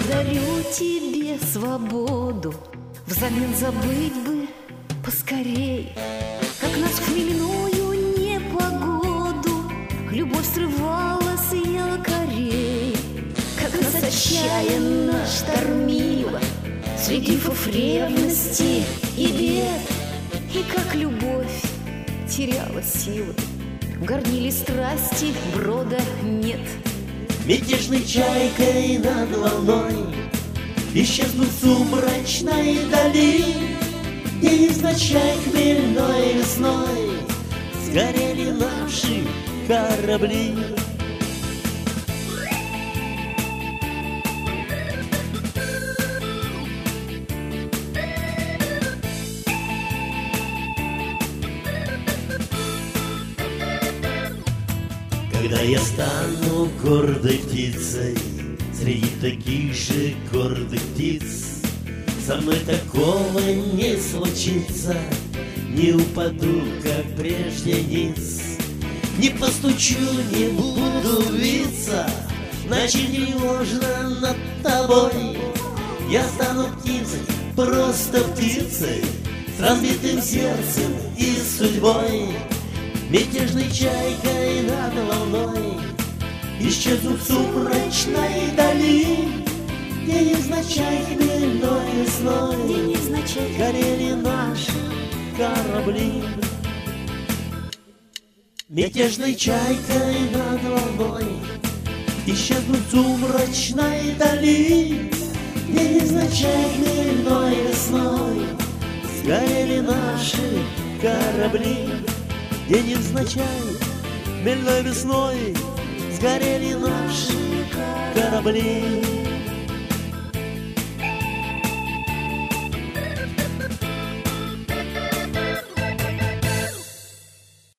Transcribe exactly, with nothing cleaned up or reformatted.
дарю тебе свободу, взамен забыть бы поскорей, как нас в хмельную непогоду любовь срывала с якорей, как нас отчаянно штормила среди фуф ревности и бед, и как любовь теряла силы, горнили страсти, брода нет. Мятежной чайкой над волной исчезнут в сумрачной дали, и невзначай хмельной весной сгорели наши корабли. Когда я стану гордой птицей среди таких же гордых птиц, со мной такого не случится, не упаду, как прежде ниц, не постучу, не буду виться, значит тревожно над тобой. Я стану птицей, просто птицей, с разбитым сердцем и судьбой. Мятежной чайкой над волной исчезнут в сумрачной дали, где невзначай хмельной весной, где невзначай горели наши корабли. Мятежной чайкой над волной исчезнут в сумрачной дали, где невзначай хмельной весной сгорели наши корабли. Где невзначай хмельной весной сгорели наши корабли.